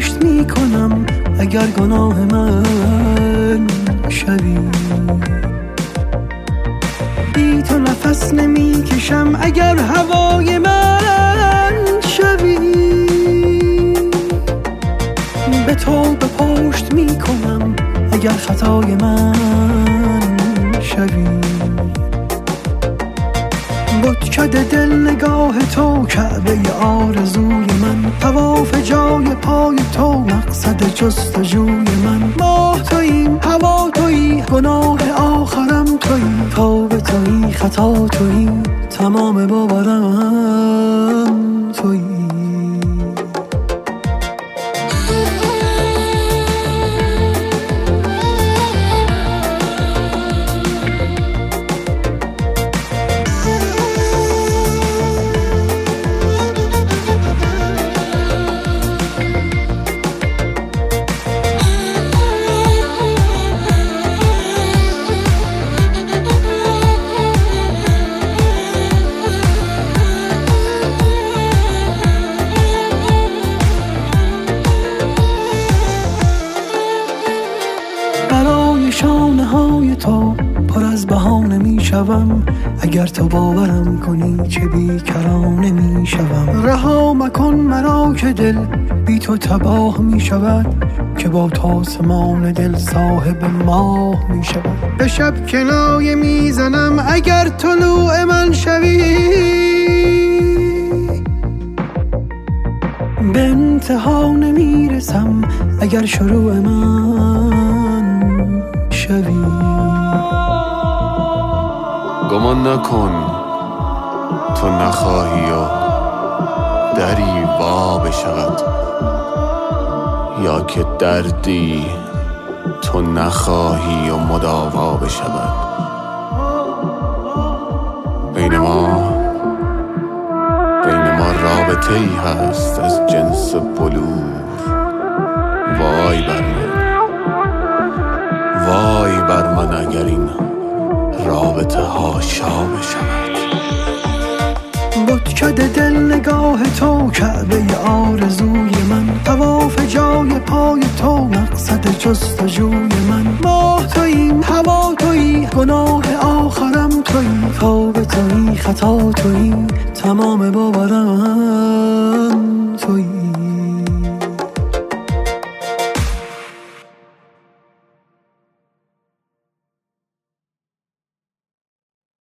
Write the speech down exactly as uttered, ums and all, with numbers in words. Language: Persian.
پشت میکنم اگر گناه من شوی. بی تو نفس نمیکشم اگر هوای من شوی. به تو به پشت میکنم اگر خطای من شوی. بتکده دل نگاه تو کعبه آرزوی من، طواف جای پای تو مقصد جستجوی من. ماه تویی، هوا تویی، گناه آخرم تویی، توبه تویی، خطا تویی، تمام باورم تویی. شانه های تو پر از بهانه می شوم، اگر تو باورم کنی چه بیکرانه می شوم. رها مکن مرا که دل بی تو تباه می شود، که با تاسمان دل صاحب ماه می شود. به شب کنایه می زنم اگر طلوع من شوی. به انتها نمی رسم اگر شروع من شوی. گمان نکن تو نخواهی و دری وا بشود، یا که دردی تو نخواهی و مداوا بشود. بین ما بین ما رابطه ای هست از جنس بلور. وای بر من، وای بر من اگر این رابطه ها شا بشود. بتکده دل نگاه تو کعبه آرزوی من، طواف جای پای تو مقصد جستجوی من. ماه تویی، هوا تویی، گناه آخرم تویی، توبه تویی، خطا تویی، تمام باورم تویی.